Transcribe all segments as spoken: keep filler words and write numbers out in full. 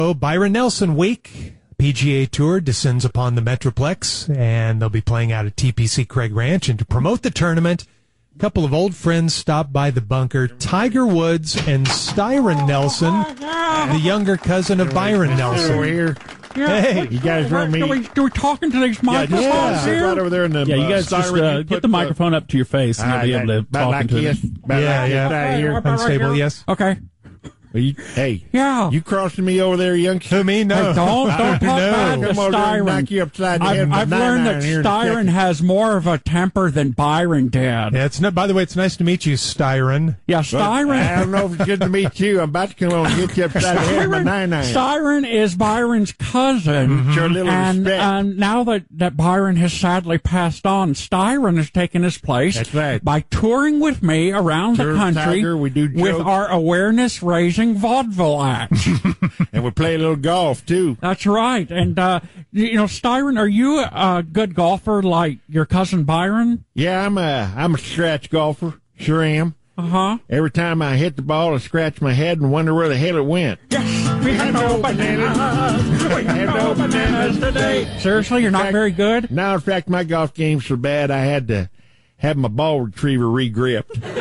Oh, Byron Nelson week. P G A Tour descends upon the Metroplex, and they'll be playing out at T P C Craig Ranch. And to promote the tournament, a couple of old friends stopped by the bunker, Tiger Woods and Styron Nelson, the younger cousin of Byron Nelson. Over here. Yeah, Hey, what, you guys what, run me. Do we, do we talking to these microphones yeah, here? right over there in the Yeah, you guys uh, just siren, uh, you get put the microphone up to your face, and you'll be able to about talk like into this, it. about Yeah, like yeah. this right here. Right, right Unstable, here. yes. Okay. Well, you, hey, Yeah. you crossing me over there, youngster? Who, me? No. Hey, don't don't talk No. bad to Come over there and knock Styron. you upside the head I've, with I've a learned that nine-iron here in a Styron second. has more of a temper than Byron did. Yeah, it's not, by the way, it's nice to meet you, Styron. Yeah, But Styron. I don't know if it's good to meet you. I'm about to come on and get you upside the head with a nine-iron. Styron is Byron's cousin. Show a little And respect. uh, now that, that Byron has sadly passed on, Styron has taken his place That's right. by touring with me around Tour the of country Tiger, we do with jokes. our awareness-raising vaudeville act. And we play a little golf, too. That's right. And, uh, you know, Styron, are you a good golfer like your cousin Byron? Yeah, I'm a, I'm a scratch golfer. Sure am. Uh-huh. Every time I hit the ball, I scratch my head and wonder where the hell it went. Yes, we had no bananas. We had no bananas today. Seriously, you're not fact- very good? Now, in fact, my golf game's so bad I had to have my ball retriever re-gripped. and,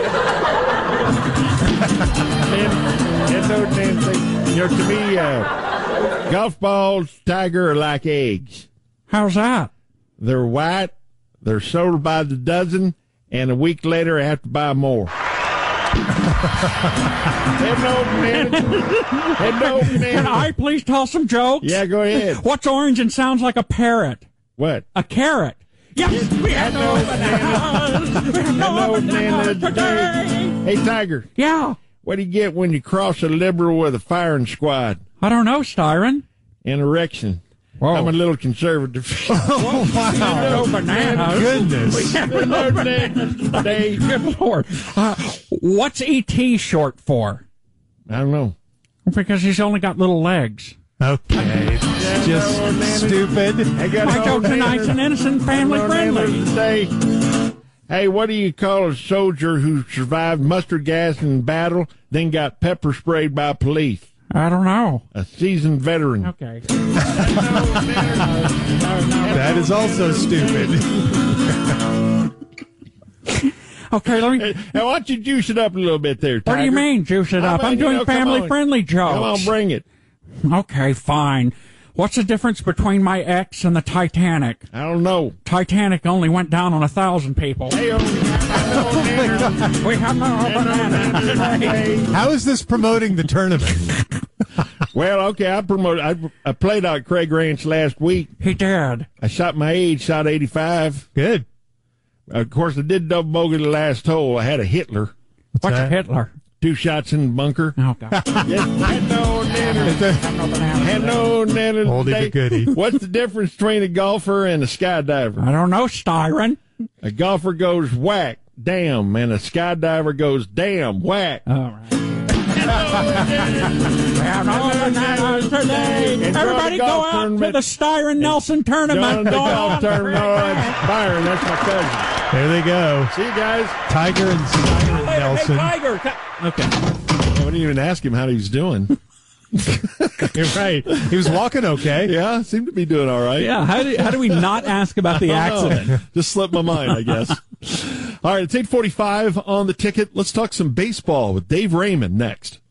and no damn thing. You know, to me, uh, golf balls, Tiger, are like eggs. How's that? They're white, they're sold by the dozen, and a week later I have to buy more. Head no bananas. Head no Can bananas. I please tell some jokes? Yeah, go ahead. What's orange and sounds like a parrot? What? A carrot. Yes, we had no bananas. We had no Hello, bananas bananas today. Hey, Tiger, Yeah. what do you get when you cross a liberal with a firing squad? I don't know, Styron. An erection. Whoa. I'm a little conservative. No bananas. Goodness. No bananas today. Good Lord. Uh, what's E T short for? I don't know. Because he's only got little legs. Okay, it's just stupid. I got My no joke tonight's bananas. an innocent, family No friendly. bananas today. Hey, what do you call a soldier who survived mustard gas in battle, then got pepper sprayed by police? I don't know. A seasoned veteran. Okay. That is also stupid. Okay, let me. Hey, why don't you juice it up a little bit there, Tiger? What do you mean, juice it How up? about, I'm you doing know, come family on. friendly jokes. Come on, bring it. Okay, fine. What's the difference between my ex and the Titanic? I don't know. Titanic only went down on a thousand people. Hey, oh, no, We have no bananas today. How is this promoting the tournament? well, okay, I promoted. I, I played out at Craig Ranch last week. He did. I shot my age, shot eighty-five. Good. Of course, I did double bogey the last hole. I had a Hitler. What's a that? Hitler? Two shots in the bunker. Oh, God. Yes, had no nanner. Had no nanner Oldie today. but goodie. What's the difference between a golfer and a skydiver? I don't know, Styron. A golfer goes whack, damn, and a skydiver goes damn, whack. All right. We have no bananas today. Enjoy Everybody the go golf out to tournament. the Styron Nelson Join tournament. the Go golf on. tournament. No, that's Byron. That's my cousin. There they go. See you guys. Tiger and Styron Hey, Nelson. Tiger. co- Okay. I didn't even ask him how he was doing. You're right. He was walking okay. Yeah, seemed to be doing all right. Yeah, how do, how do we not ask about the accident? Just slipped my mind, I guess. All right, it's eight forty-five on the ticket. Let's talk some baseball with Dave Raymond next.